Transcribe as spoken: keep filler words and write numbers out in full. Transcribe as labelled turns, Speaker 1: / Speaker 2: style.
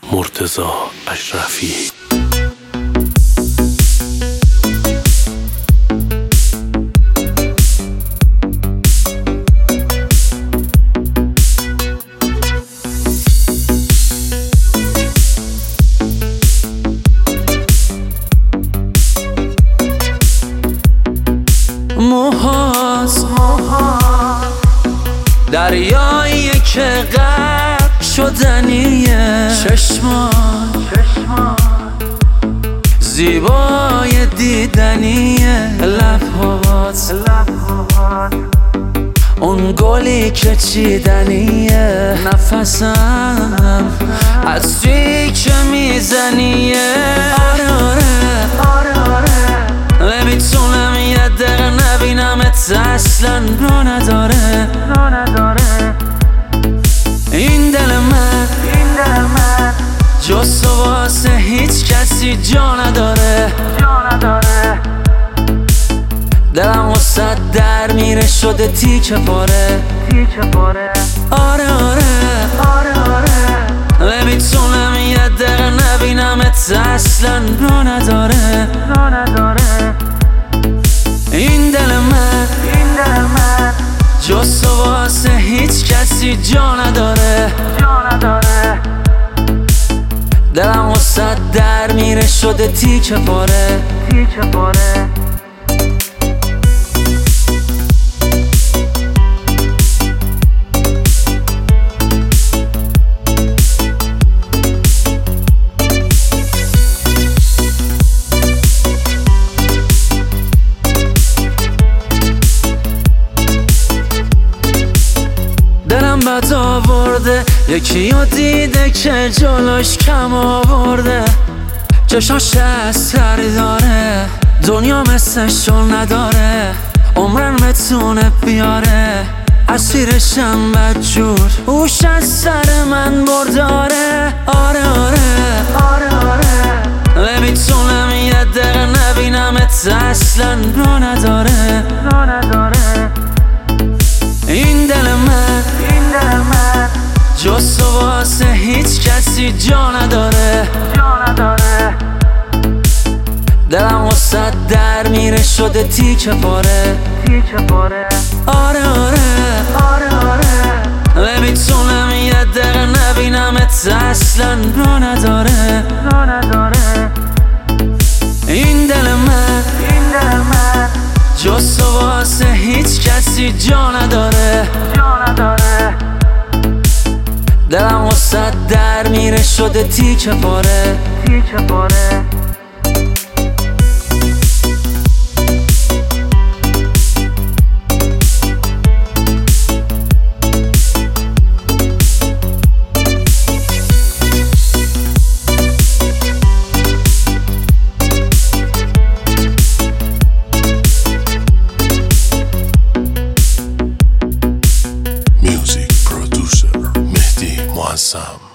Speaker 1: مرتضی اشرفی.
Speaker 2: موهاست دریایی که غرق شدنیه، چشمان زیبای دیدنیه، لبهات اون گلی که چیدنیه، نفسم از توی که میزنیه. آره آره نمیتونم یه دقیقه نبینمت، اصلا رو نداره این دل من جز تو واسه هیچ کسی جا نداره. دلم واسه در میره شده تیکه پاره. آره آره نمیتونم یه دقیقه نبینمت، اصلا رو نداره این دل من جز تو واسه هیچ کسی جا نداره. دلم واسه در میره شده تیکه پاره. دلم بد آورده یکی رو دیده که جلوش کم آورده، چشاش اثر داره، دنیا مثلشو نداره، عمرن بتونه بیاره، اسیرشم بدجور، اوش از سر من برداره. آره آره نمیتونم یه دقیقه نبینمت، اصلا رو نداره این دل من جز تو واسه هیچ کسی جا نداره. دلم واسه در میره شده تیکه پاره. آره آره نمیتونم یه دقیقه نبینمت، اصلا رو نداره این دل من جز تو واسه هیچ کسی جا نداره. دلم واسه در میره شده تیکه پاره.
Speaker 1: Music producer Mehdi Muazzam.